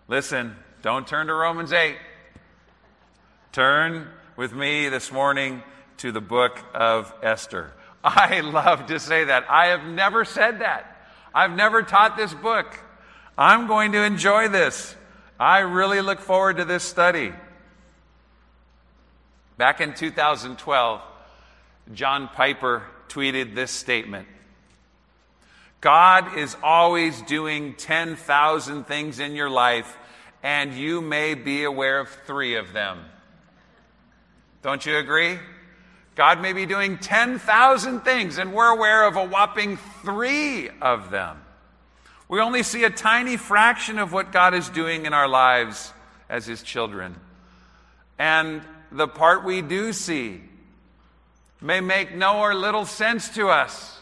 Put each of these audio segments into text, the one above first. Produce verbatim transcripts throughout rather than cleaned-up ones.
Listen, don't turn to Romans eight. Turn with me this morning to the book of Esther. I love to say that. I have never said that. I've never taught this book. I'm going to enjoy this. I really look forward to this study. Back in two thousand twelve, John Piper tweeted this statement: God is always doing ten thousand things in your life, and you may be aware of three of them. Don't you agree? God may be doing ten thousand things, and we're aware of a whopping three of them. We only see a tiny fraction of what God is doing in our lives as His children. And the part we do see may make no or little sense to us.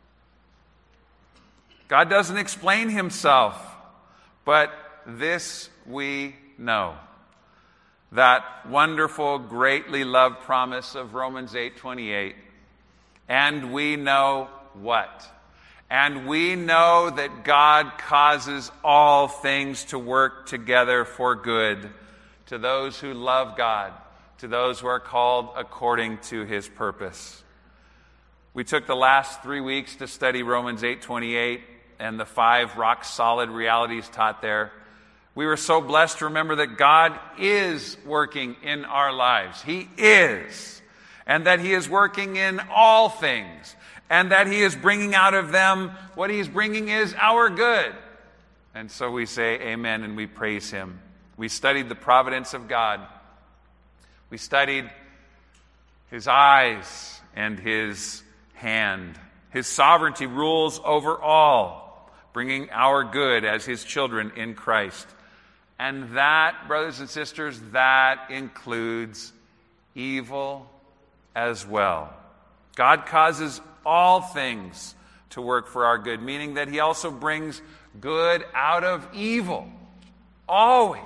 God doesn't explain Himself, but this we know. That wonderful, greatly loved promise of Romans eight twenty-eight. And we know what? And we know that God causes all things to work together for good to those who love God, to those who are called according to His purpose. We took the last three weeks to study Romans eight twenty-eight and the five rock-solid realities taught there. We were so blessed to remember that God is working in our lives. He is. And that He is working in all things. And that He is bringing out of them what He's bringing is our good. And so we say amen and we praise Him. We studied the providence of God. We studied His eyes and His hand. His sovereignty rules over all, bringing our good as His children in Christ. And that, brothers and sisters, that includes evil as well. God causes all things to work for our good, meaning that He also brings good out of evil. Always.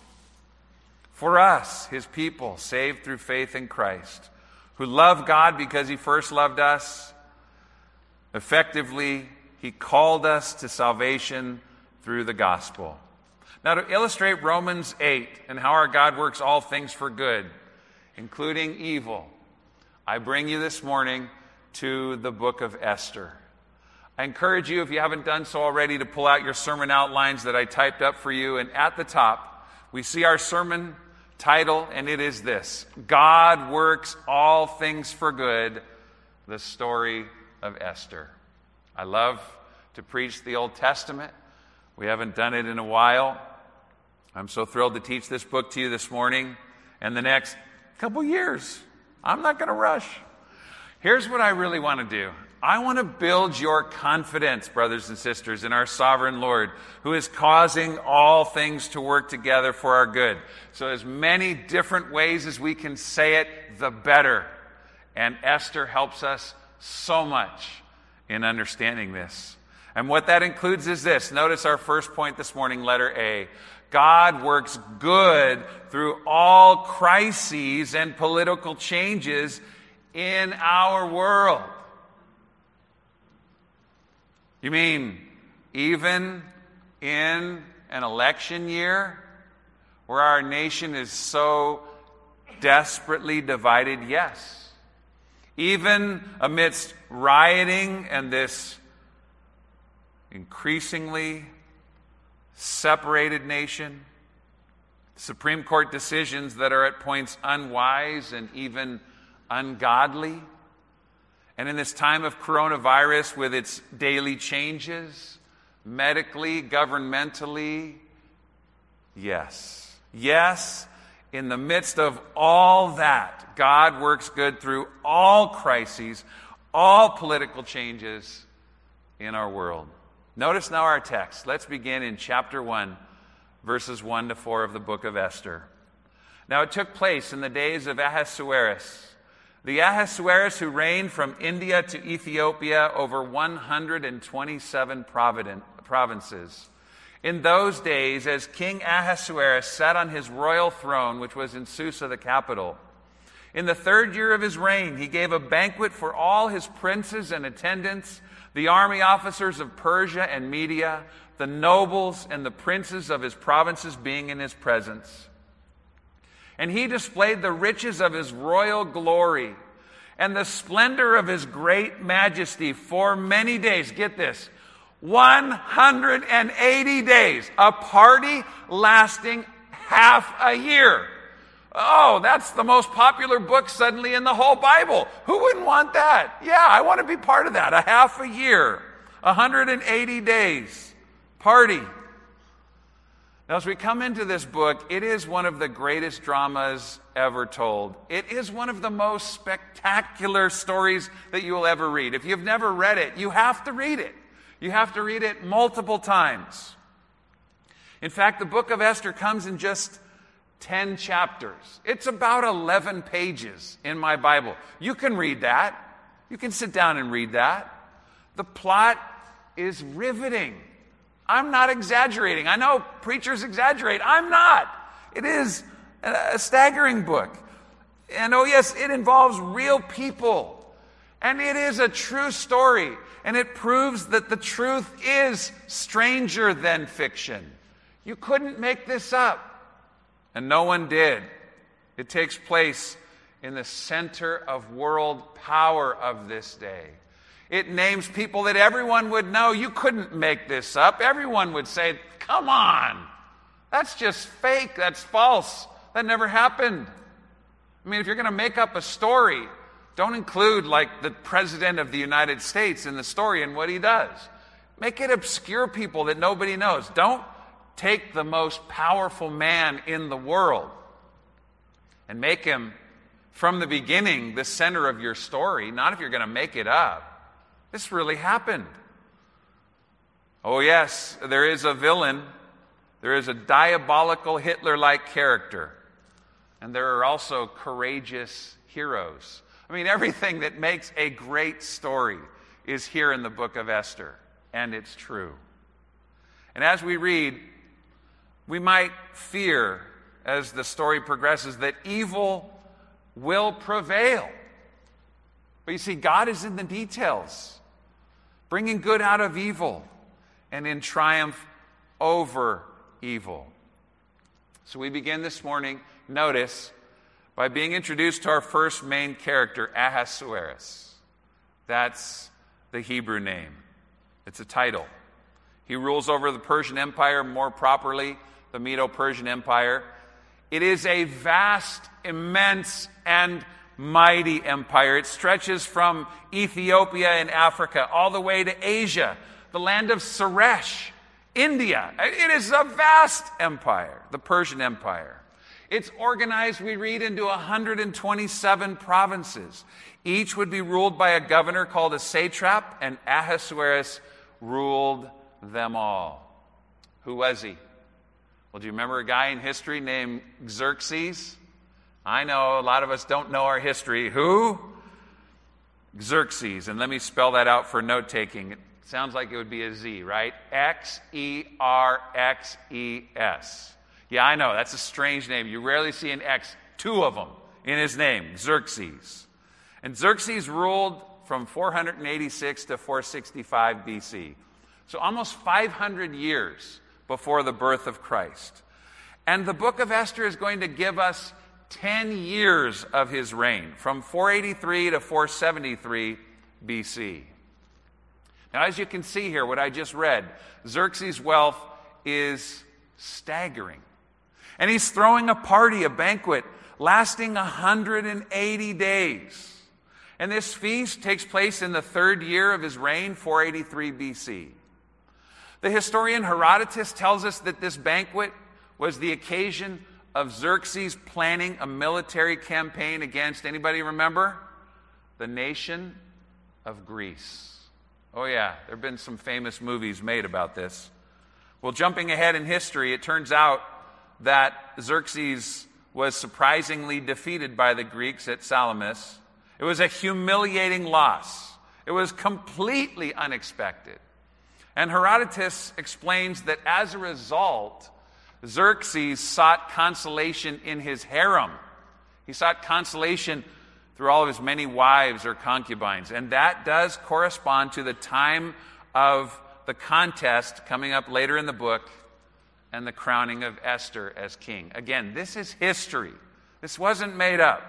For us, His people, saved through faith in Christ, who love God because He first loved us. Effectively, He called us to salvation through the gospel. Now, to illustrate Romans eight and how our God works all things for good, including evil, I bring you this morning to the book of Esther. I encourage you, if you haven't done so already, to pull out your sermon outlines that I typed up for you. And at the top, we see our sermon title, and it is this: God Works All Things for Good, the story of Esther. I love to preach the Old Testament. We haven't done it in a while. I'm so thrilled to teach this book to you this morning and the next couple years. I'm not going to rush. Here's what I really want to do. I want to build your confidence, brothers and sisters, in our sovereign Lord, who is causing all things to work together for our good. So as many different ways as we can say it, the better. And Esther helps us so much in understanding this. And what that includes is this. Notice our first point this morning, letter A. God works good through all crises and political changes in our world. You mean even in an election year where our nation is so desperately divided? Yes. Even amidst rioting and this increasingly separated nation, Supreme Court decisions that are at points unwise and even ungodly, and in this time of coronavirus with its daily changes, medically, governmentally, yes. Yes, in the midst of all that, God works good through all crises, all political changes in our world. Notice now our text. Let's begin in chapter one, verses one to four of the book of Esther. Now it took place in the days of Ahasuerus, the Ahasuerus who reigned from India to Ethiopia over one hundred twenty-seven provinces. In those days, as King Ahasuerus sat on his royal throne, which was in Susa, the capital, in the third year of his reign, he gave a banquet for all his princes and attendants, the army officers of Persia and Media, the nobles and the princes of his provinces being in his presence. And he displayed the riches of his royal glory and the splendor of his great majesty for many days. Get this, one hundred eighty days, a party lasting half a year. Oh, that's the most popular book suddenly in the whole Bible. Who wouldn't want that? Yeah, I want to be part of that. A half a year, one hundred eighty days, party. Now, as we come into this book, it is one of the greatest dramas ever told. It is one of the most spectacular stories that you will ever read. If you've never read it, you have to read it. You have to read it multiple times. In fact, the book of Esther comes in just ten chapters. It's about eleven pages in my Bible. You can read that. You can sit down and read that. The plot is riveting. I'm not exaggerating. I know preachers exaggerate. I'm not. It is a staggering book. And oh yes, it involves real people. And it is a true story. And it proves that the truth is stranger than fiction. You couldn't make this up. And no one did. It takes place in the center of world power of this day. It names people that everyone would know. You couldn't make this up. Everyone would say, come on, that's just fake, that's false, that never happened. I mean, if you're going to make up a story, don't include like the President of the United States in the story and what he does. Make it obscure people that nobody knows. Don't take the most powerful man in the world and make him from the beginning the center of your story, not if you're going to make it up. This really happened. Oh yes, there is a villain. There is a diabolical Hitler-like character. And there are also courageous heroes. I mean, everything that makes a great story is here in the book of Esther. And it's true. And as we read, we might fear, as the story progresses, that evil will prevail. But you see, God is in the details, bringing good out of evil and in triumph over evil. So we begin this morning, notice, by being introduced to our first main character, Ahasuerus. That's the Hebrew name. It's a title. He rules over the Persian Empire, more properly, the Medo-Persian Empire. It is a vast, immense, and mighty empire. It stretches from Ethiopia in Africa all the way to Asia, the land of Suresh, India. It is a vast empire, the Persian Empire. It's organized, we read, into one hundred twenty-seven provinces. Each would be ruled by a governor called a satrap, and Ahasuerus ruled them all. Who was he? Well, do you remember a guy in history named Xerxes? I know a lot of us don't know our history. Who? Xerxes. And let me spell that out for note-taking. It sounds like it would be a Z, right? X E R X E S. Yeah, I know. That's a strange name. You rarely see an X, two of them in his name, Xerxes. And Xerxes ruled from four hundred eighty-six to four sixty-five B C. So almost five hundred years before the birth of Christ. And the book of Esther is going to give us ten years of his reign, from four eighty-three to four seventy-three B C. Now, as you can see here, what I just read, Xerxes' wealth is staggering. And he's throwing a party, a banquet, lasting one hundred eighty days. And this feast takes place in the third year of his reign, four eighty-three B C. The historian Herodotus tells us that this banquet was the occasion of Xerxes planning a military campaign against, anybody remember? The nation of Greece. Oh yeah, there have been some famous movies made about this. Well, jumping ahead in history, it turns out that Xerxes was surprisingly defeated by the Greeks at Salamis. It was a humiliating loss. It was completely unexpected. And Herodotus explains that as a result, Xerxes sought consolation in his harem. He sought consolation through all of his many wives or concubines. And that does correspond to the time of the contest coming up later in the book, and the crowning of Esther as king. Again, this is history. This wasn't made up,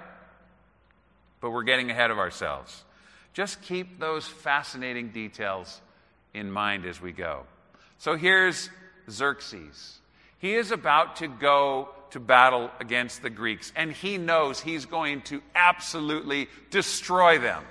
but we're getting ahead of ourselves. Just keep those fascinating details in mind as we go. So here's Xerxes. He is about to go to battle against the Greeks, and he knows he's going to absolutely destroy them.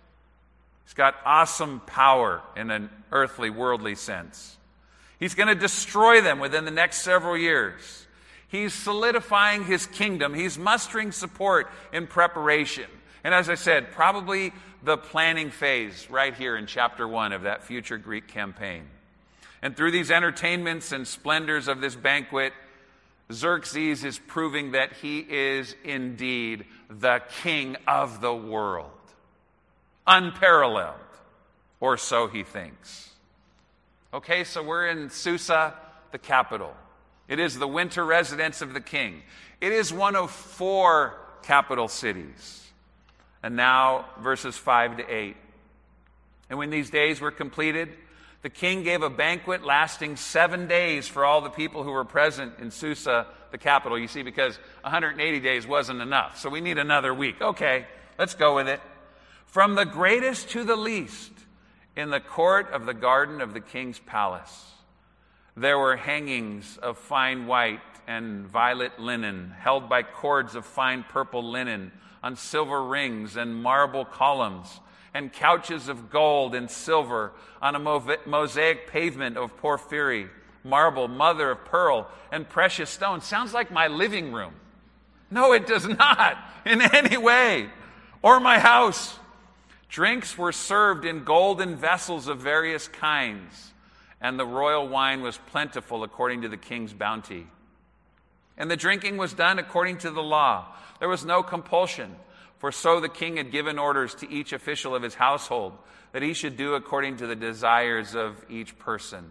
He's got awesome power in an earthly, worldly sense. He's going to destroy them within the next several years. He's solidifying his kingdom. He's mustering support in preparation. And as I said, probably the planning phase right here in chapter one of that future Greek campaign. And through these entertainments and splendors of this banquet, Xerxes is proving that he is indeed the king of the world. Unparalleled, or so he thinks. Okay, so we're in Susa, the capital. It is the winter residence of the king. It is one of four capital cities. And now, verses five to eight. And when these days were completed, the king gave a banquet lasting seven days for all the people who were present in Susa, the capital. You see, because one hundred eighty days wasn't enough. So we need another week. Okay, let's go with it. From the greatest to the least, in the court of the garden of the king's palace, there were hangings of fine white and violet linen, held by cords of fine purple linen on silver rings and marble columns, and couches of gold and silver on a mosaic pavement of porphyry, marble, mother of pearl, and precious stones. Sounds like my living room. No, it does not in any way. Or my house. Drinks were served in golden vessels of various kinds, and the royal wine was plentiful according to the king's bounty. And the drinking was done according to the law. There was no compulsion, for so the king had given orders to each official of his household that he should do according to the desires of each person.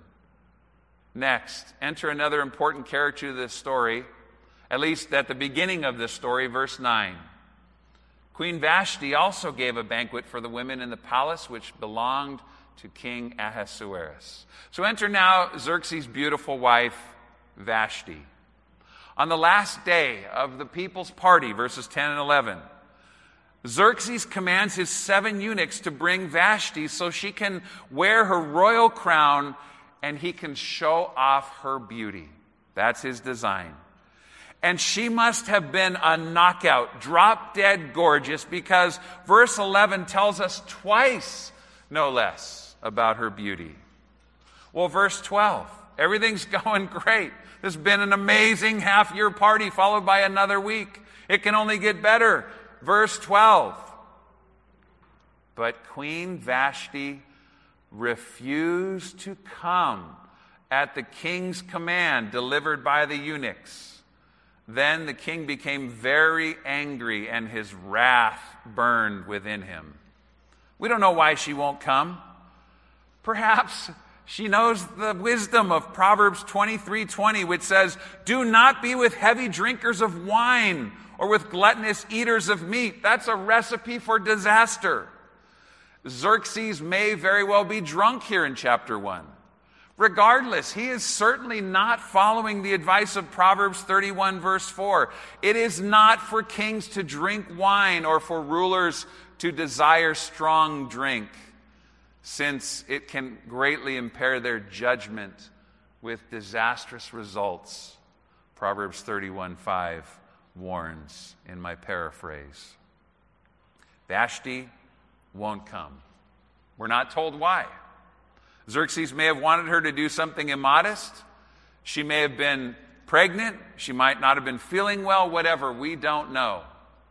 Next, enter another important character to this story, at least at the beginning of this story, verse nine. Queen Vashti also gave a banquet for the women in the palace which belonged to King Ahasuerus. So enter now Xerxes' beautiful wife, Vashti. On the last day of the people's party, verses ten and eleven, Xerxes commands his seven eunuchs to bring Vashti so she can wear her royal crown and he can show off her beauty. That's his design. And she must have been a knockout, drop-dead gorgeous, because verse eleven tells us twice, no less, about her beauty. Well, verse twelve, everything's going great. There's been an amazing half-year party followed by another week. It can only get better. Verse twelve. But Queen Vashti refused to come at the king's command delivered by the eunuchs. Then the king became very angry, and his wrath burned within him. We don't know why she won't come. Perhaps she knows the wisdom of Proverbs twenty-three twenty, which says, "Do not be with heavy drinkers of wine or with gluttonous eaters of meat." That's a recipe for disaster. Xerxes may very well be drunk here in chapter one. Regardless, he is certainly not following the advice of Proverbs thirty-one, verse four. It is not for kings to drink wine or for rulers to desire strong drink, since it can greatly impair their judgment with disastrous results. Proverbs thirty-one five warns in my paraphrase. Vashti won't come. We're not told why. Xerxes may have wanted her to do something immodest. She may have been pregnant. She might not have been feeling well, whatever. We don't know.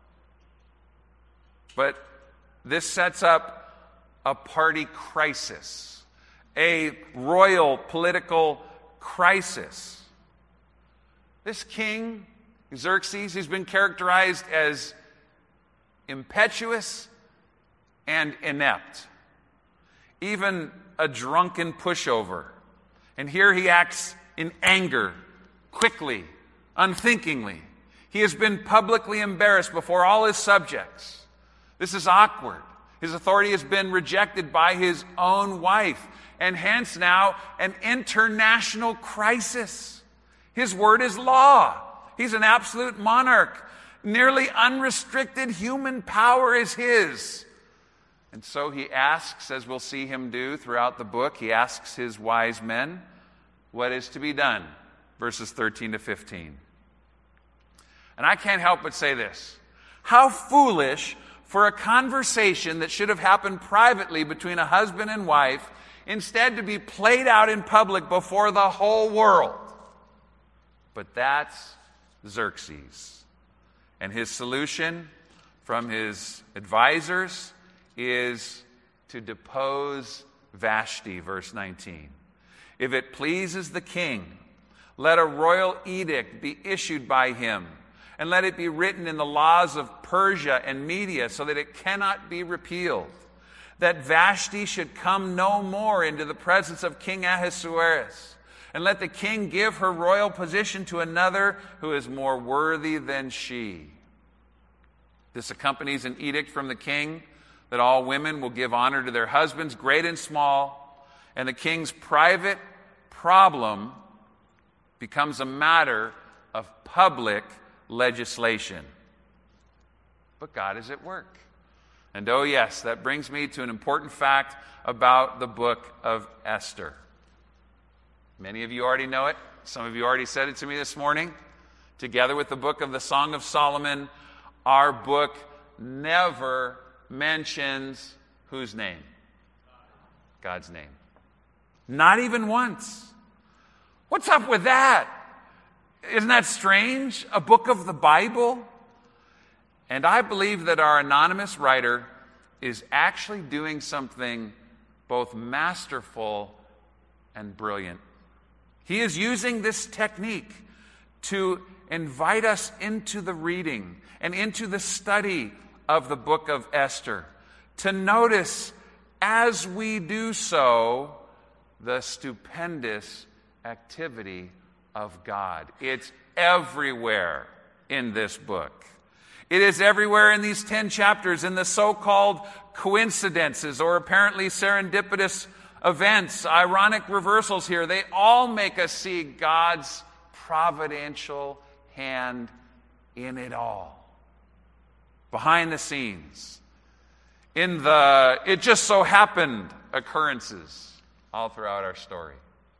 But this sets up a party crisis, a royal political crisis. This king, Xerxes, he's been characterized as impetuous and inept, even a drunken pushover. And here he acts in anger, quickly, unthinkingly. He has been publicly embarrassed before all his subjects. This is awkward. His authority has been rejected by his own wife. and hence now an international crisis. His word is law. He's an absolute monarch. Nearly unrestricted human power is his. And so he asks, as we'll see him do throughout the book, he asks his wise men, what is to be done? Verses thirteen to fifteen. And I can't help but say this. How foolish for a conversation that should have happened privately between a husband and wife, instead to be played out in public before the whole world. But that's Xerxes. And his solution from his advisors is to depose Vashti, verse nineteen. If it pleases the king, let a royal edict be issued by him, and let it be written in the laws of Persia and Media so that it cannot be repealed, that Vashti should come no more into the presence of King Ahasuerus, and let the king give her royal position to another who is more worthy than she. This accompanies an edict from the king that all women will give honor to their husbands, great and small, and the king's private problem becomes a matter of public legislation. But God is at work. And oh yes, that brings me to an important fact about the book of Esther. Many of you already know it. Some of you already said it to me this morning. Together with the book of the Song of Solomon, our book never mentions whose name? God's name. Not even once. What's up with that? Isn't that strange? A book of the Bible? And I believe that our anonymous writer is actually doing something both masterful and brilliant. He is using this technique to invite us into the reading and into the study of the book of Esther, to notice as we do so the stupendous activity of God. It's everywhere in this book. It is everywhere in these ten chapters, in the so-called coincidences or apparently serendipitous events, ironic reversals here. They all make us see God's providential hand in it all. Behind the scenes, in the it just so happened occurrences all throughout our story.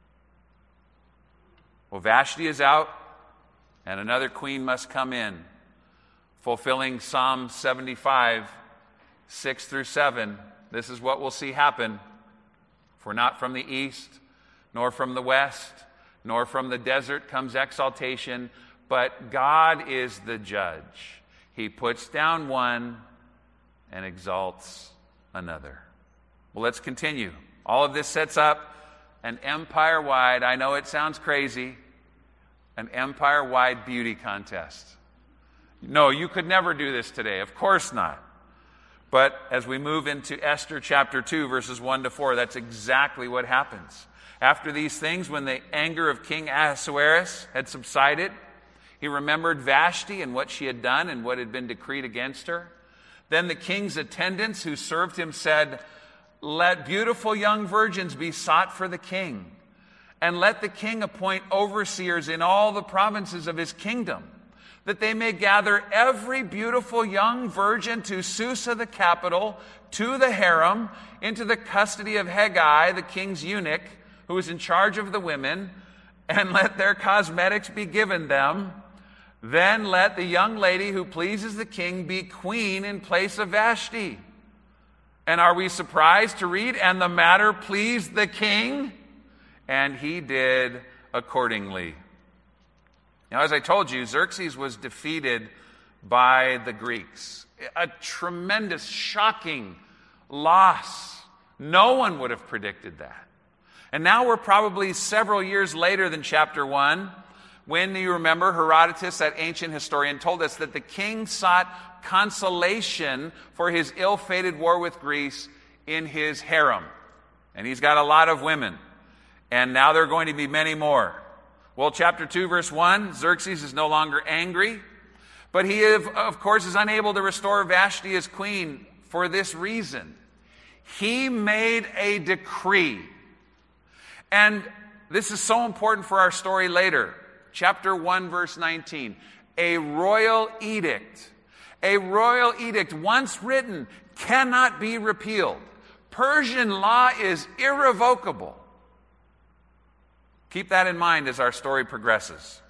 Well, Vashti is out, and another queen must come in, fulfilling Psalm seventy-five, six through seven. This is what we'll see happen. For not from the east, nor from the west, nor from the desert comes exaltation, but God is the judge. He puts down one and exalts another. Well, let's continue. All of this sets up an empire-wide, I know it sounds crazy, an empire-wide beauty contest. No, you could never do this today. Of course not. But as we move into Esther chapter two, verses one to four, that's exactly what happens. After these things, when the anger of King Ahasuerus had subsided, he remembered Vashti and what she had done and what had been decreed against her. Then the king's attendants who served him said, "Let beautiful young virgins be sought for the king, and let the king appoint overseers in all the provinces of his kingdom, that they may gather every beautiful young virgin to Susa the capital, to the harem, into the custody of Hegai, the king's eunuch, who is in charge of the women, and let their cosmetics be given them. Then let the young lady who pleases the king be queen in place of Vashti." And are we surprised to read, "And the matter pleased the king, and he did accordingly." Now, as I told you, Xerxes was defeated by the Greeks. A tremendous, shocking loss. No one would have predicted that. And now we're probably several years later than chapter one, when, you remember, Herodotus, that ancient historian, told us that the king sought consolation for his ill-fated war with Greece in his harem. And he's got a lot of women. And now there are going to be many more. Well, chapter two, verse one, Xerxes is no longer angry, but he, of course, is unable to restore Vashti as queen for this reason. He made a decree And this is so important for our story later. Chapter one, verse nineteen. A royal edict. A royal edict, once written, cannot be repealed. Persian law is irrevocable. Keep that in mind as our story progresses.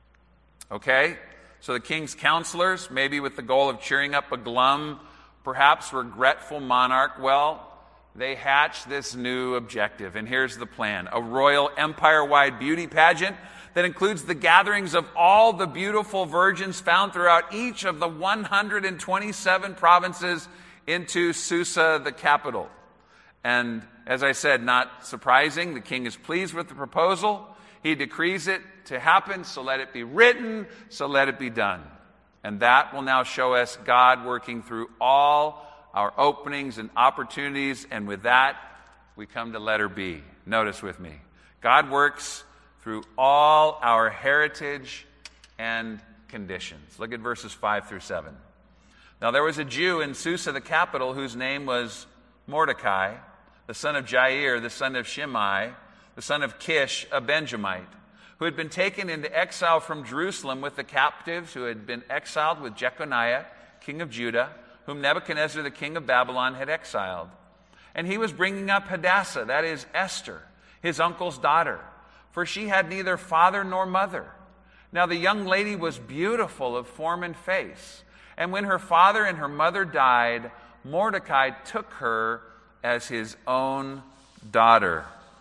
Okay? So the king's counselors, maybe with the goal of cheering up a glum, perhaps regretful monarch, well, they hatch this new objective. And here's the plan. A royal empire-wide beauty pageant that includes the gatherings of all the beautiful virgins found throughout each of the one hundred twenty-seven provinces into Susa, the capital. And as I said, not surprising, the king is pleased with the proposal. He decrees it to happen, so let it be written, so let it be done. And that will now show us God working through all our openings and opportunities. And with that, we come to letter B. Notice with me. God works through all our heritage and conditions. Look at verses five through seven. Now there was a Jew in Susa, the capital, whose name was Mordecai, the son of Jair, the son of Shimei, the son of Kish, a Benjamite, who had been taken into exile from Jerusalem with the captives who had been exiled with Jeconiah, king of Judah, whom Nebuchadnezzar, the king of Babylon, had exiled. And he was bringing up Hadassah, that is Esther, his uncle's daughter, for she had neither father nor mother. Now the young lady was beautiful of form and face. And when her father and her mother died, Mordecai took her as his own daughter.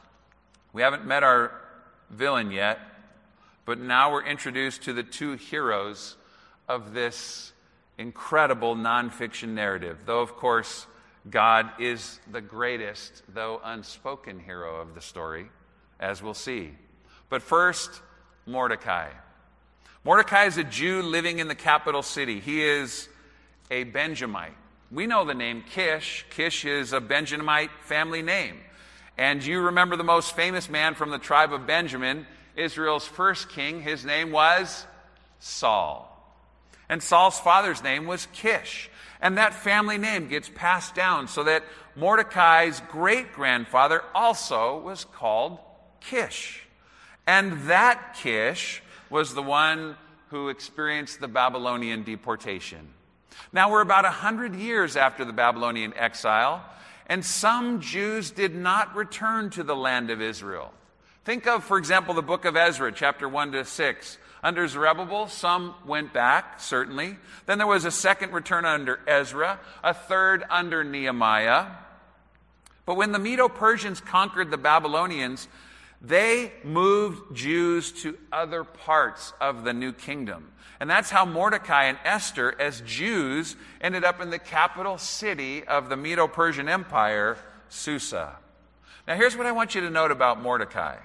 We haven't met our villain yet, but now we're introduced to the two heroes of this incredible nonfiction narrative. Though, of course, God is the greatest, though unspoken hero of the story, as we'll see. But first, Mordecai. Mordecai is a Jew living in the capital city. He is a Benjamite. We know the name Kish. Kish is a Benjamite family name. And you remember the most famous man from the tribe of Benjamin, Israel's first king. His name was Saul. And Saul's father's name was Kish. And that family name gets passed down so that Mordecai's great-grandfather also was called Kish. And that Kish was the one who experienced the Babylonian deportation. Now we're about a hundred years after the Babylonian exile, and some Jews did not return to the land of Israel. Think of, for example, the book of Ezra, chapter one to six. Under Zerubbabel, some went back, certainly. Then there was a second return under Ezra, a third under Nehemiah. But when the Medo-Persians conquered the Babylonians, they moved Jews to other parts of the new kingdom. And that's how Mordecai and Esther, as Jews, ended up in the capital city of the Medo-Persian Empire, Susa. Now here's what I want you to note about Mordecai.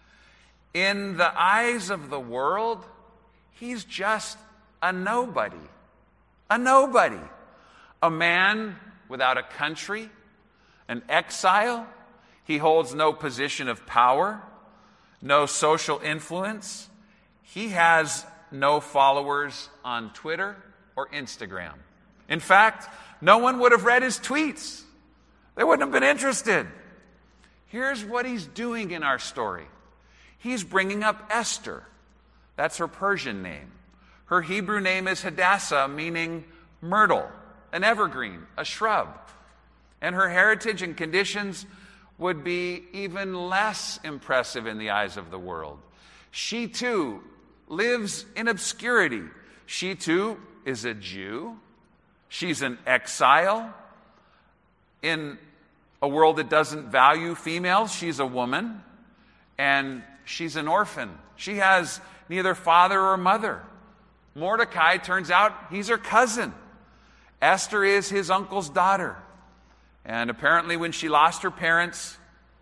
In the eyes of the world, he's just a nobody. A nobody. A man without a country, an exile. He holds no position of power, no social influence. He has no followers on Twitter or Instagram. In fact, no one would have read his tweets. They wouldn't have been interested. Here's what he's doing in our story. He's bringing up Esther. That's her Persian name. Her Hebrew name is Hadassah, meaning myrtle, an evergreen, a shrub. And her heritage and conditions would be even less impressive in the eyes of the world. She too lives in obscurity. She too is a Jew. She's an exile in a world that doesn't value females. She's a woman, and she's an orphan. She has neither father or mother. Mordecai, turns out, he's her cousin. Esther is his uncle's daughter. And apparently when she lost her parents,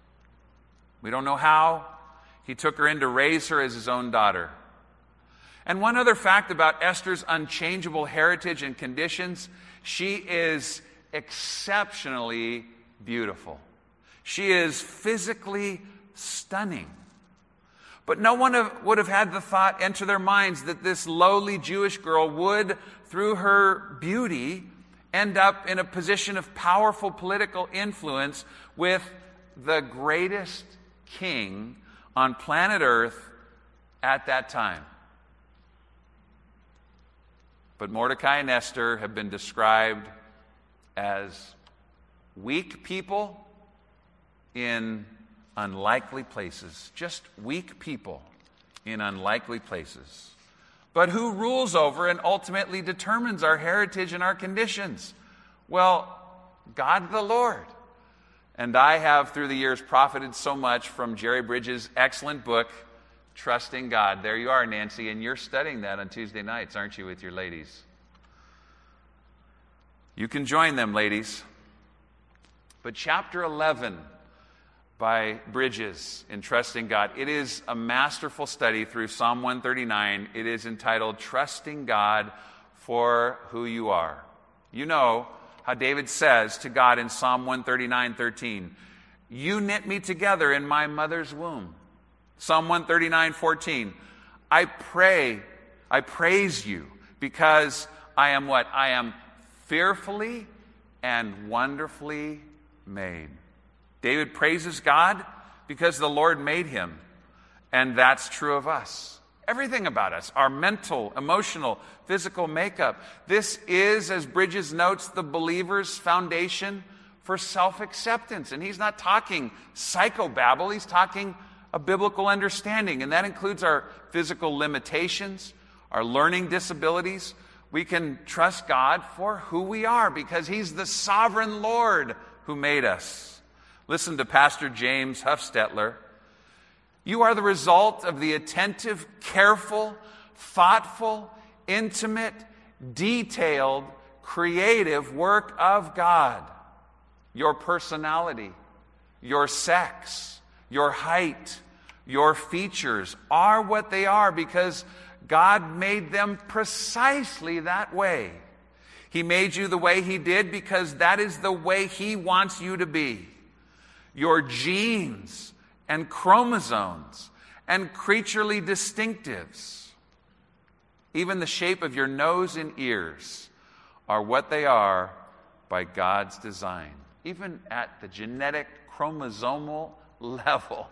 we don't know how, he took her in to raise her as his own daughter. And one other fact about Esther's unchangeable heritage and conditions, she is exceptionally beautiful. She is physically stunning. But no one have, would have had the thought enter their minds that this lowly Jewish girl would, through her beauty, end up in a position of powerful political influence with the greatest king on planet Earth at that time. But Mordecai and Esther have been described as weak people in unlikely places. Just weak people in unlikely places. But who rules over and ultimately determines our heritage and our conditions? Well, God the Lord. And I have, through the years, profited so much from Jerry Bridges' excellent book, Trusting God. There you are, Nancy, and you're studying that on Tuesday nights, aren't you, with your ladies? You can join them, ladies. But chapter eleven by Bridges in Trusting God, it is a masterful study through Psalm one thirty-nine. It is entitled Trusting God for Who You Are. You know how David says to God in Psalm one thirty-nine thirteen, "You knit me together in my mother's womb." Psalm one thirty-nine fourteen, I pray, I praise you because I am what? I am fearfully and wonderfully made. David praises God because the Lord made him, and that's true of us. Everything about us, our mental, emotional, physical makeup. This is, as Bridges notes, the believer's foundation for self-acceptance. And he's not talking psychobabble, he's talking a biblical understanding. And that includes our physical limitations, our learning disabilities. We can trust God for who we are because he's the sovereign Lord who made us. Listen to Pastor James Huffstetler. You are the result of the attentive, careful, thoughtful, intimate, detailed, creative work of God. Your personality, your sex, your height, your features are what they are because God made them precisely that way. He made you the way he did because that is the way he wants you to be. Your genes and chromosomes and creaturely distinctives, even the shape of your nose and ears, are what they are by God's design, even at the genetic chromosomal level.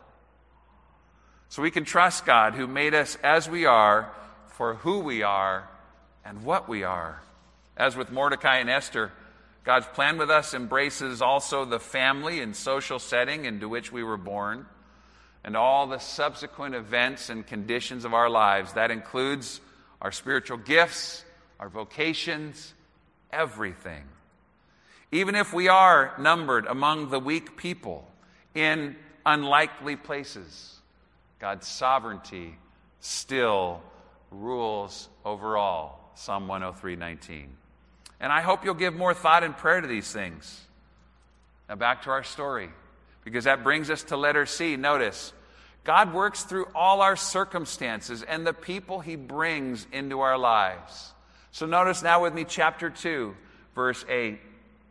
So we can trust God who made us as we are for who we are and what we are. As with Mordecai and Esther, God's plan with us embraces also the family and social setting into which we were born and all the subsequent events and conditions of our lives. That includes our spiritual gifts, our vocations, everything. Even if we are numbered among the weak people in unlikely places, God's sovereignty still rules over all. Psalm one oh three nineteen. And I hope you'll give more thought and prayer to these things. Now back to our story, because that brings us to letter C. Notice, God works through all our circumstances and the people he brings into our lives. So notice now with me chapter two, verse eight.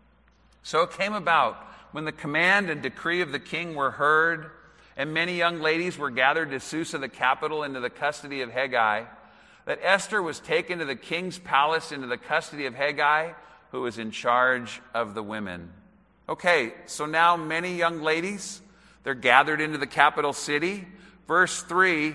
So it came about when the command and decree of the king were heard, and many young ladies were gathered to Susa, the capital, into the custody of Hegai, that Esther was taken to the king's palace into the custody of Hegai, who was in charge of the women. Okay, so now many young ladies, they're gathered into the capital city. Verse three,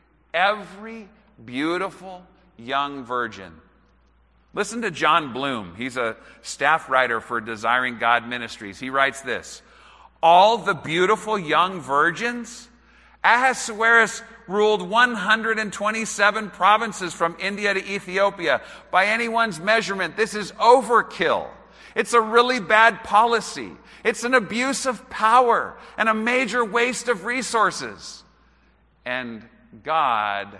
every beautiful young virgin. Listen to John Bloom. He's a staff writer for Desiring God Ministries. He writes this: all the beautiful young virgins. Ahasuerus ruled one hundred twenty-seven provinces from India to Ethiopia. By anyone's measurement, this is overkill. It's a really bad policy. It's an abuse of power and a major waste of resources. And God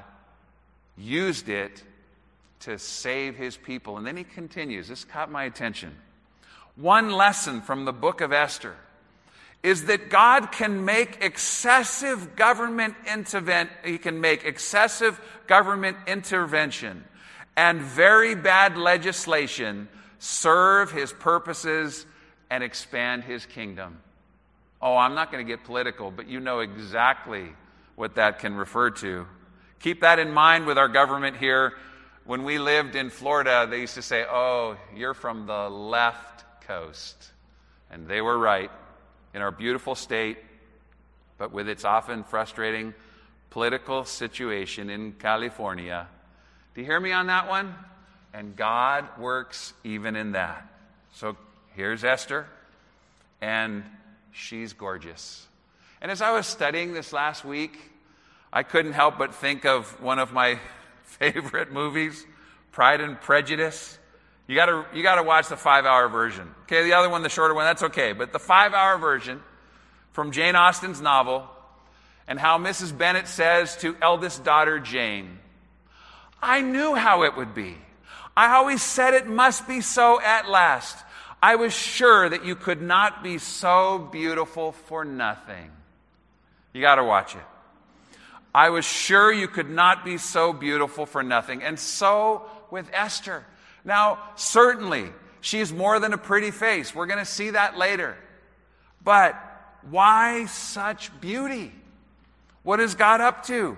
used it to save his people. And then he continues. This caught my attention. One lesson from the book of Esther is that God can make excessive government intervention, he can make excessive government intervention and very bad legislation serve his purposes and expand his kingdom. Oh, I'm not going to get political, but you know exactly what that can refer to. Keep that in mind with our government here. When we lived in Florida, they used to say, oh, you're from the left coast. And they were right. In our beautiful state, but with its often frustrating political situation in California. Do you hear me on that one? And God works even in that. So here's Esther, and she's gorgeous. And as I was studying this last week, I couldn't help but think of one of my favorite movies, Pride and Prejudice. You gotta, you gotta watch the five-hour version. Okay, the other one, the shorter one, that's okay. But the five-hour version from Jane Austen's novel, and how Missus Bennet says to eldest daughter Jane, "I knew how it would be. I always said it must be so at last. I was sure that you could not be so beautiful for nothing." You got to watch it. I was sure you could not be so beautiful for nothing. And so with Esther. Now, certainly, she's more than a pretty face. We're going to see that later. But why such beauty? What is God up to?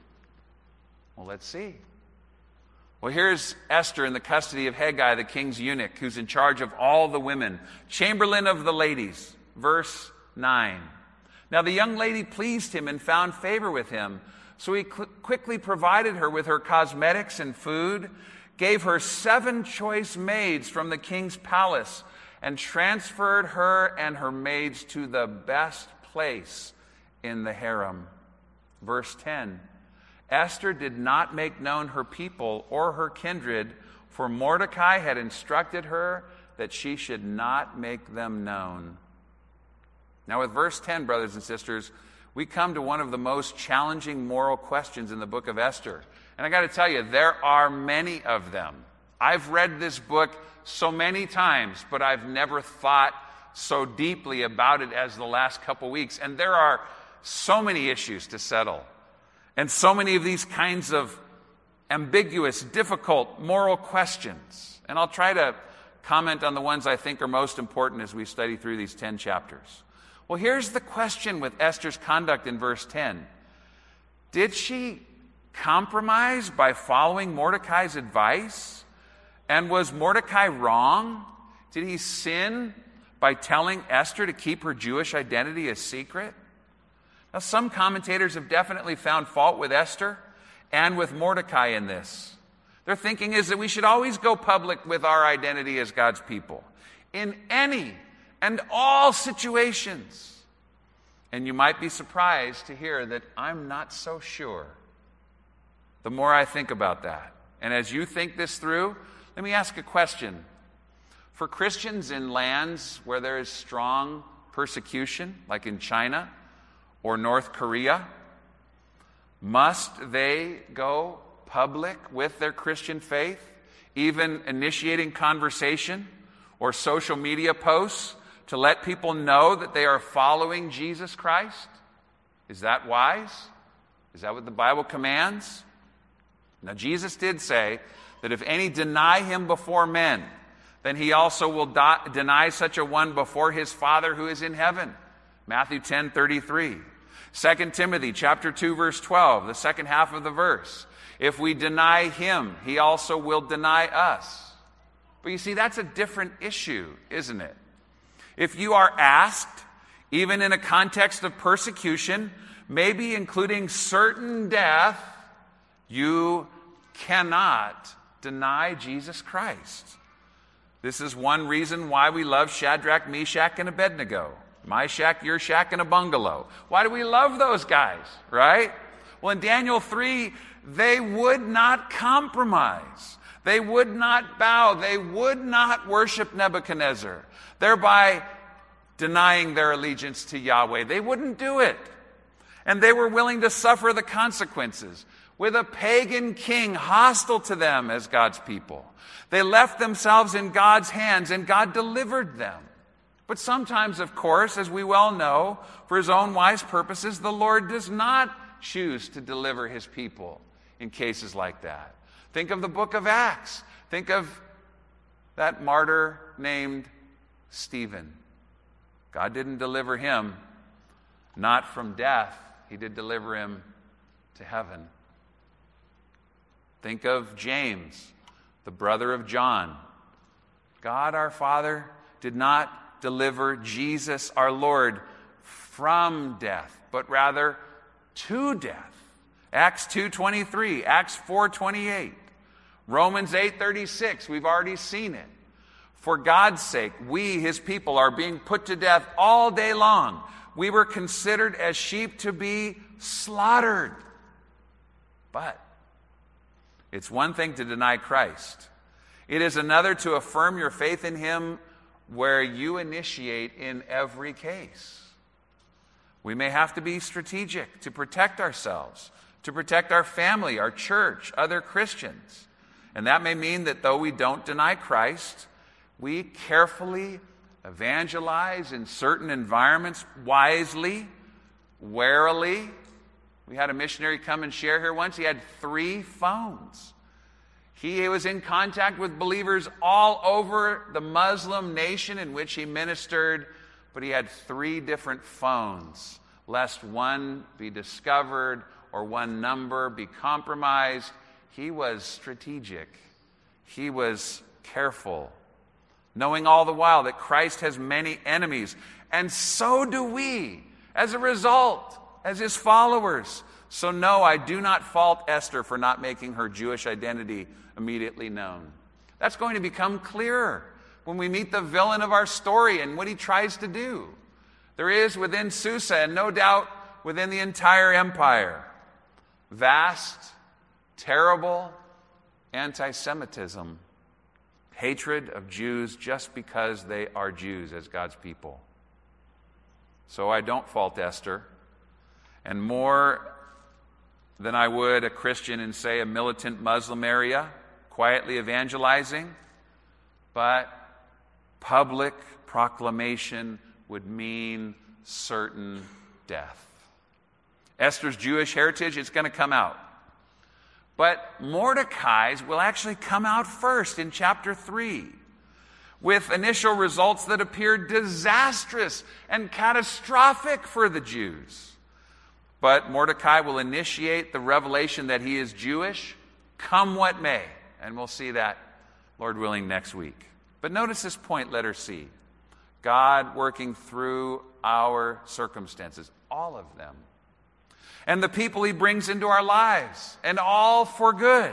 Well, let's see. Well, here's Esther in the custody of Hegai, the king's eunuch, who's in charge of all the women, chamberlain of the ladies. Verse nine. Now the young lady pleased him and found favor with him, so he cl- quickly provided her with her cosmetics and food, gave her seven choice maids from the king's palace, and transferred her and her maids to the best place in the harem. Verse ten. Esther did not make known her people or her kindred, for Mordecai had instructed her that she should not make them known. Now with verse ten, brothers and sisters, we come to one of the most challenging moral questions in the book of Esther. And I got to tell you, there are many of them. I've read this book so many times, but I've never thought so deeply about it as the last couple weeks. And there are so many issues to settle. And so many of these kinds of ambiguous, difficult moral questions. And I'll try to comment on the ones I think are most important as we study through these ten chapters. Well, here's the question with Esther's conduct in verse ten. Did she compromise by following Mordecai's advice? And was Mordecai wrong? Did he sin by telling Esther to keep her Jewish identity a secret? Now, some commentators have definitely found fault with Esther and with Mordecai in this. Their thinking is that we should always go public with our identity as God's people in any and all situations. And you might be surprised to hear that I'm not so sure. The more I think about that, and as you think this through, let me ask a question. For Christians in lands where there is strong persecution, like in China or North Korea, must they go public with their Christian faith, even initiating conversation or social media posts to let people know that they are following Jesus Christ? Is that wise? Is that what the Bible commands? Now, Jesus did say that if any deny him before men, then he also will die, deny such a one before his Father who is in heaven. Matthew ten thirty-three. Second Timothy chapter two, verse twelve, the second half of the verse. If we deny him, he also will deny us. But you see, that's a different issue, isn't it? If you are asked, even in a context of persecution, maybe including certain death, you cannot deny Jesus Christ. This is one reason why we love Shadrach, Meshach, and Abednego. My shack, your shack, and a bungalow. Why do we love those guys, right? Well, in Daniel three, they would not compromise. They would not bow. They would not worship Nebuchadnezzar, thereby denying their allegiance to Yahweh. They wouldn't do it. And they were willing to suffer the consequences with a pagan king hostile to them as God's people. They left themselves in God's hands, and God delivered them. But sometimes, of course, as we well know, for his own wise purposes, the Lord does not choose to deliver his people in cases like that. Think of the book of Acts. Think of that martyr named Stephen. God didn't deliver him, not from death. He did deliver him to heaven. Think of James, the brother of John. God our Father did not deliver Jesus our Lord from death, but rather to death. Acts two twenty-three, Acts four twenty-eight, Romans eight thirty-six, we've already seen it. For God's sake, we, his people, are being put to death all day long. We were considered as sheep to be slaughtered. But it's one thing to deny Christ. It is another to affirm your faith in him where you initiate in every case. We may have to be strategic to protect ourselves, to protect our family, our church, other Christians. And that may mean that though we don't deny Christ, we carefully evangelize in certain environments wisely, warily. We had a missionary come and share here once. He had three phones. He was in contact with believers all over the Muslim nation in which he ministered, but he had three different phones, lest one be discovered or one number be compromised. He was strategic. He was careful, knowing all the while that Christ has many enemies, and so do we as a result, as his followers. So no, I do not fault Esther for not making her Jewish identity immediately known. That's going to become clearer when we meet the villain of our story and what he tries to do. There is within Susa, and no doubt within the entire empire, vast, terrible anti-Semitism, hatred of Jews just because they are Jews as God's people. So I don't fault Esther, and more than I would a Christian in, say, a militant Muslim area, quietly evangelizing, but public proclamation would mean certain death. Esther's Jewish heritage is going to come out. But Mordecai's will actually come out first in chapter three, with initial results that appeared disastrous and catastrophic for the Jews. But Mordecai will initiate the revelation that he is Jewish, come what may. And we'll see that, Lord willing, next week. But notice this point, letter C. God working through our circumstances, all of them. And the people he brings into our lives, and all for good.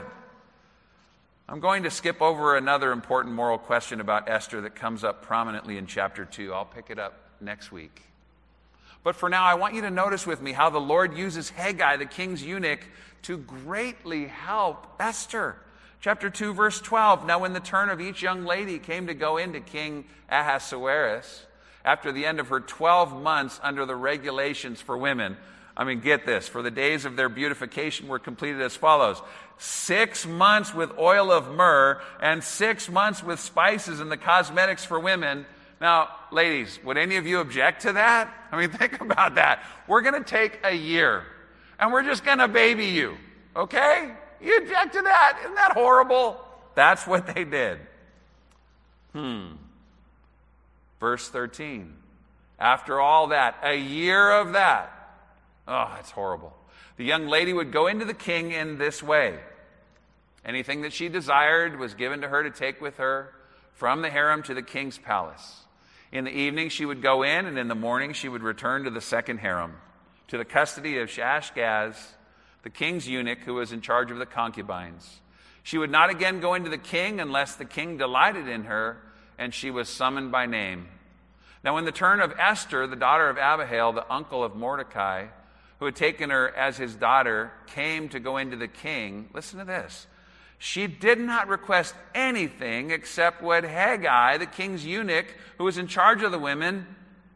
I'm going to skip over another important moral question about Esther that comes up prominently in chapter two. I'll pick it up next week. But for now, I want you to notice with me how the Lord uses Haggai, the king's eunuch, to greatly help Esther. Chapter two, verse twelve. Now when the turn of each young lady came to go into King Ahasuerus, after the end of her twelve months under the regulations for women, I mean, get this, for the days of their beautification were completed as follows. Six months with oil of myrrh and six months with spices and the cosmetics for women. Now, ladies, would any of you object to that? I mean, think about that. We're going to take a year and we're just going to baby you, okay? You object to that? Isn't that horrible? That's what they did. Hmm. Verse thirteen. After all that, a year of that. Oh, it's horrible. The young lady would go into the king in this way. Anything that she desired was given to her to take with her from the harem to the king's palace. In the evening she would go in, and in the morning she would return to the second harem, to the custody of Shaashgaz, the king's eunuch who was in charge of the concubines. She would not again go into the king unless the king delighted in her, and she was summoned by name. Now in the turn of Esther, the daughter of Abihail, the uncle of Mordecai, who had taken her as his daughter, came to go into the king. Listen to this. She did not request anything except what Haggai, the king's eunuch, who was in charge of the women,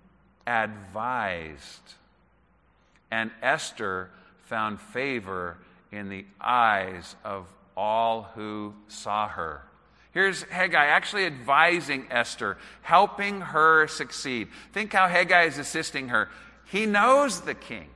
advised. And Esther found favor in the eyes of all who saw her. Here's Haggai actually advising Esther, helping her succeed. Think how Haggai is assisting her. He knows the king.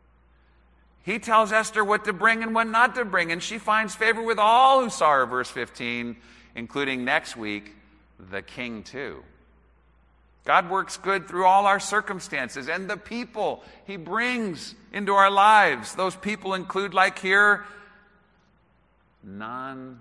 He tells Esther what to bring and what not to bring, and she finds favor with all who saw her, verse fifteen, including next week, the king too. God works good through all our circumstances, and the people he brings into our lives. Those people include, like here, non-believers,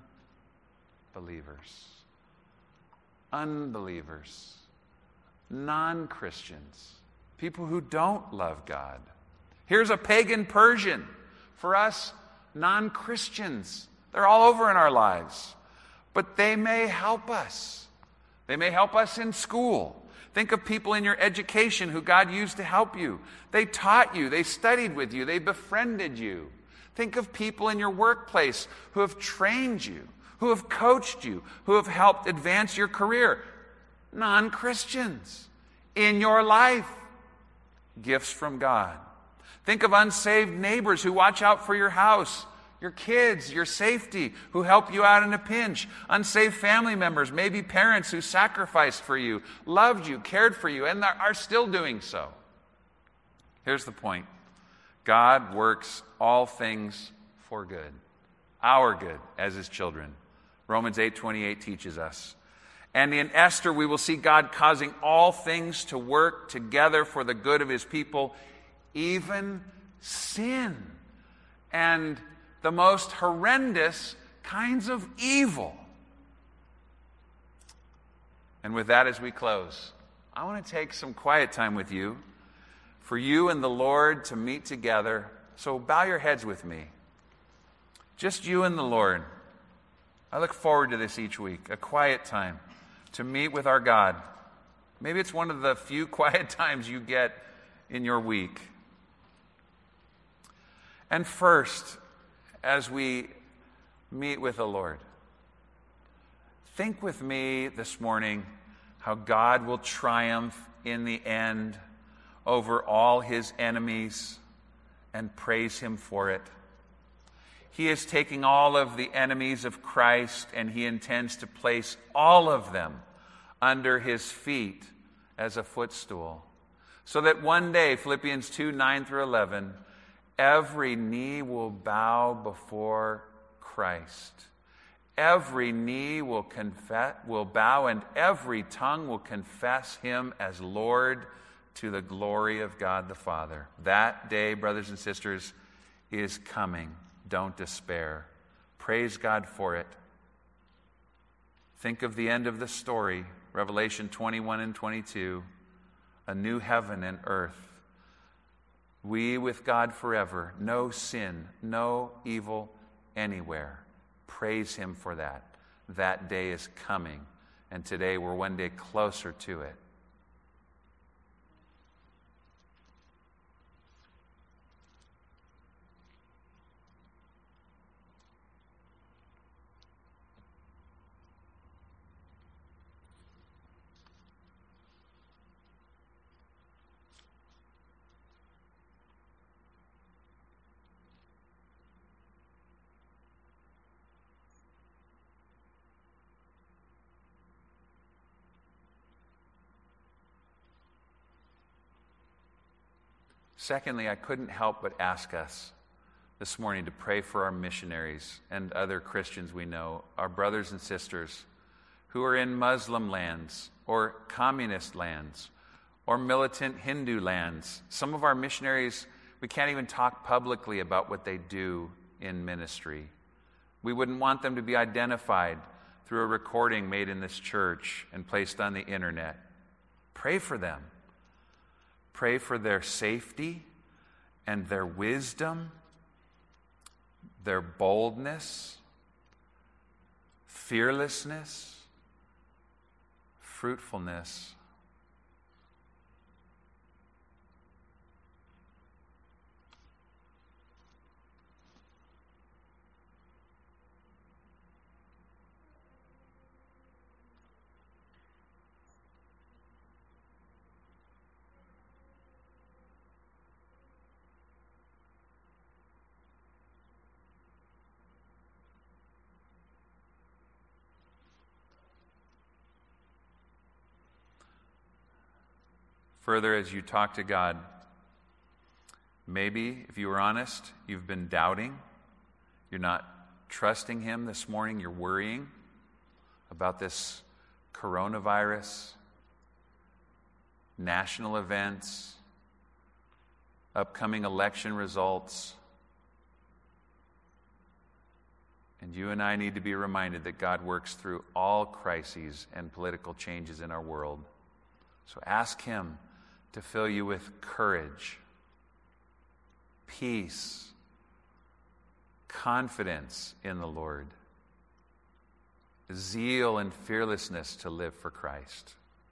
unbelievers, non-Christians, people who don't love God. Here's a pagan Persian for us non-Christians. They're all over in our lives. But they may help us. They may help us in school. Think of people in your education who God used to help you. They taught you. They studied with you. They befriended you. Think of people in your workplace who have trained you, who have coached you, who have helped advance your career. Non-Christians in your life. Gifts from God. Think of unsaved neighbors who watch out for your house, your kids, your safety, who help you out in a pinch. Unsaved family members, maybe parents who sacrificed for you, loved you, cared for you, and are still doing so. Here's the point. God works all things for good. Our good as his children. Romans eight twenty-eight teaches us. And in Esther, we will see God causing all things to work together for the good of his people, even sin and the most horrendous kinds of evil. And with that, as we close, I want to take some quiet time with you, for you and the Lord to meet together. So bow your heads with me. Just you and the Lord. I look forward to this each week, a quiet time to meet with our God. Maybe it's one of the few quiet times you get in your week. And first, as we meet with the Lord, think with me this morning how God will triumph in the end over all his enemies, and praise him for it. He is taking all of the enemies of Christ, and he intends to place all of them under his feet as a footstool, so that one day, Philippians two, nine through eleven, every knee will bow before Christ. Every knee will confess, will bow, and every tongue will confess him as Lord, to the glory of God the Father. That day, brothers and sisters, is coming. Don't despair. Praise God for it. Think of the end of the story, Revelation twenty-one and twenty-two, a new heaven and earth. We with God forever, no sin, no evil anywhere. Praise him for that. That day is coming, and today we're one day closer to it. Secondly, I couldn't help but ask us this morning to pray for our missionaries and other Christians we know, our brothers and sisters who are in Muslim lands or communist lands or militant Hindu lands. Some of our missionaries, we can't even talk publicly about what they do in ministry. We wouldn't want them to be identified through a recording made in this church and placed on the internet. Pray for them. Pray for their safety and their wisdom, their boldness, fearlessness, fruitfulness. Further, as you talk to God, maybe, if you were honest, you've been doubting. You're not trusting him this morning. You're worrying about this coronavirus, national events, upcoming election results. And you and I need to be reminded that God works through all crises and political changes in our world. So ask him to fill you with courage, peace, confidence in the Lord, zeal and fearlessness to live for Christ.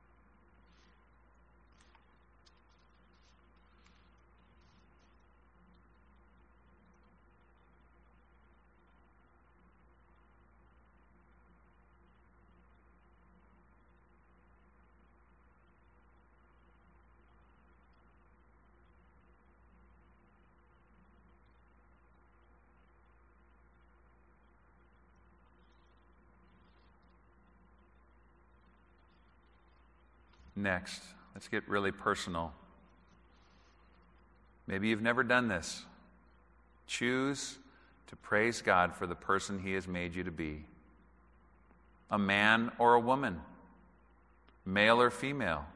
Next, let's get really personal. Maybe you've never done this. Choose to praise God for the person He has made you to be. A man or a woman, male or female,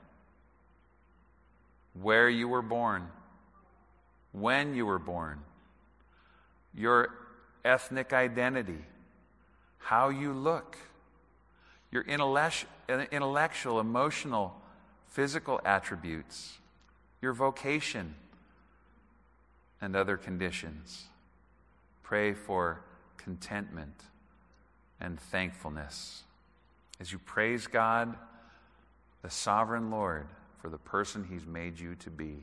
where you were born, when you were born, your ethnic identity, how you look, your intellectual, emotional, physical attributes, your vocation, and other conditions. Pray for contentment and thankfulness as you praise God, the sovereign Lord, for the person He's made you to be.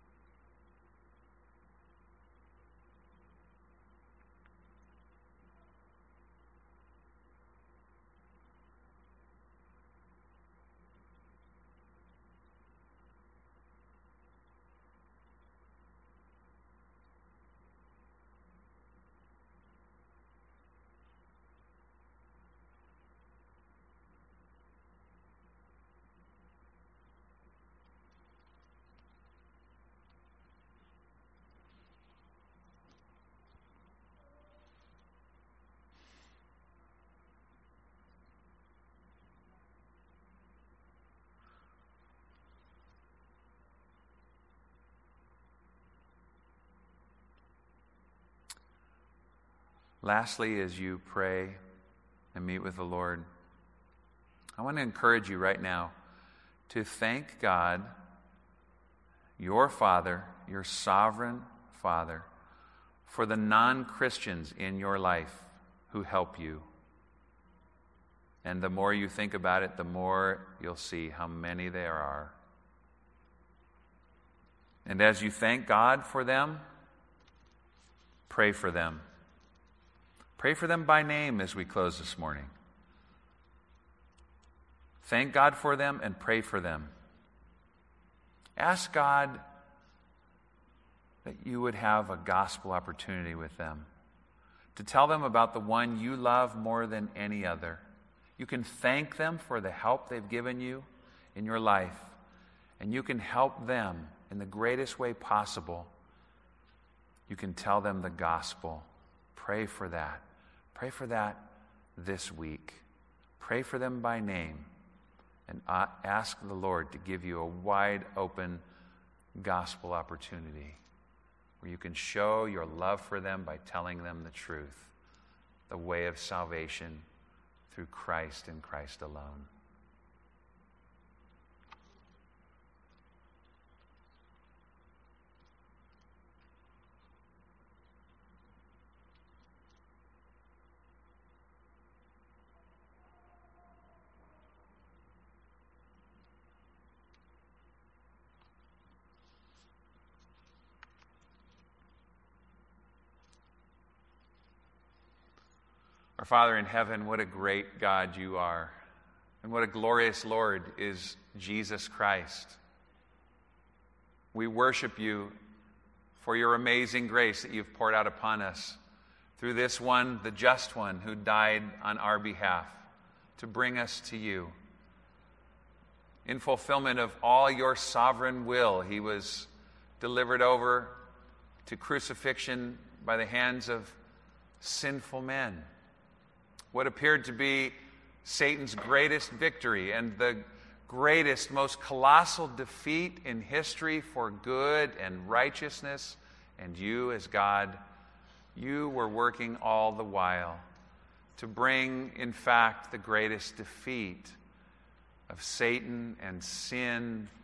Lastly, as you pray and meet with the Lord, I want to encourage you right now to thank God, your Father, your sovereign Father, for the non-Christians in your life who help you. And the more you think about it, the more you'll see how many there are. And as you thank God for them, pray for them. Pray for them by name as we close this morning. Thank God for them and pray for them. Ask God that you would have a gospel opportunity with them, to tell them about the one you love more than any other. You can thank them for the help they've given you in your life, and you can help them in the greatest way possible. You can tell them the gospel. Pray for that. Pray for that this week. Pray for them by name and ask the Lord to give you a wide open gospel opportunity where you can show your love for them by telling them the truth, the way of salvation through Christ and Christ alone. Our Father in heaven, what a great God you are. And what a glorious Lord is Jesus Christ. We worship you for your amazing grace that you've poured out upon us through this one, the just one, who died on our behalf to bring us to you. In fulfillment of all your sovereign will, he was delivered over to crucifixion by the hands of sinful men. What appeared to be Satan's greatest victory and the greatest, most colossal defeat in history for good and righteousness. And you, as God, you were working all the while to bring, in fact, the greatest defeat of Satan and sin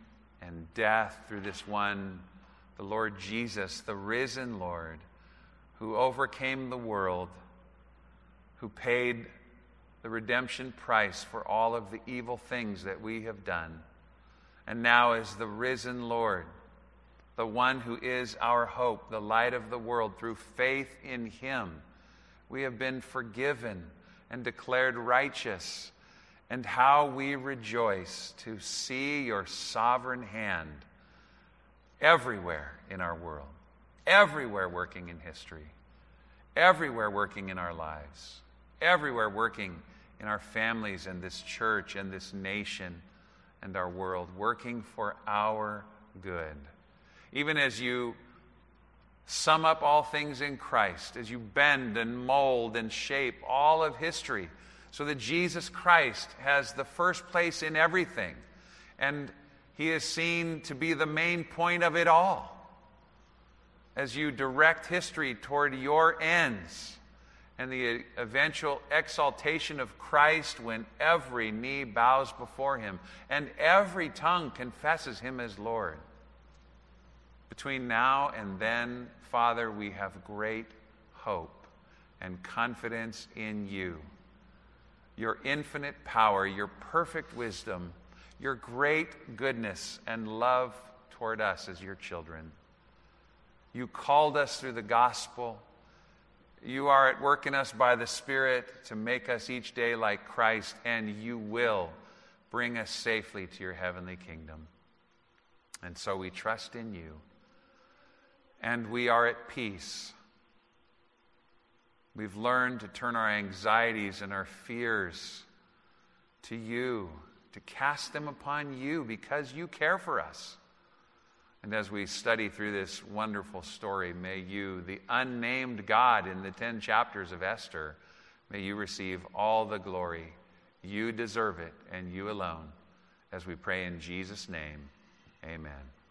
and death through this one, the Lord Jesus, the risen Lord, who overcame the world, who paid the redemption price for all of the evil things that we have done, and now is the risen Lord, the one who is our hope, the light of the world. Through faith in him, we have been forgiven and declared righteous. And how we rejoice to see your sovereign hand everywhere in our world, everywhere working in history, everywhere working in our lives, everywhere working in our families and this church and this nation and our world, working for our good. Even as you sum up all things in Christ, as you bend and mold and shape all of history, so that Jesus Christ has the first place in everything, and he is seen to be the main point of it all. As you direct history toward your ends and the eventual exaltation of Christ, when every knee bows before him and every tongue confesses him as Lord. Between now and then, Father, we have great hope and confidence in you. Your infinite power, your perfect wisdom, your great goodness and love toward us as your children. You called us through the gospel. You are at work in us by the Spirit to make us each day like Christ, and you will bring us safely to your heavenly kingdom. And so we trust in you, and we are at peace. We've learned to turn our anxieties and our fears to you, to cast them upon you because you care for us. And as we study through this wonderful story, may you, the unnamed God in the ten chapters of Esther, may you receive all the glory. You deserve it, and you alone. As we pray in Jesus' name, amen.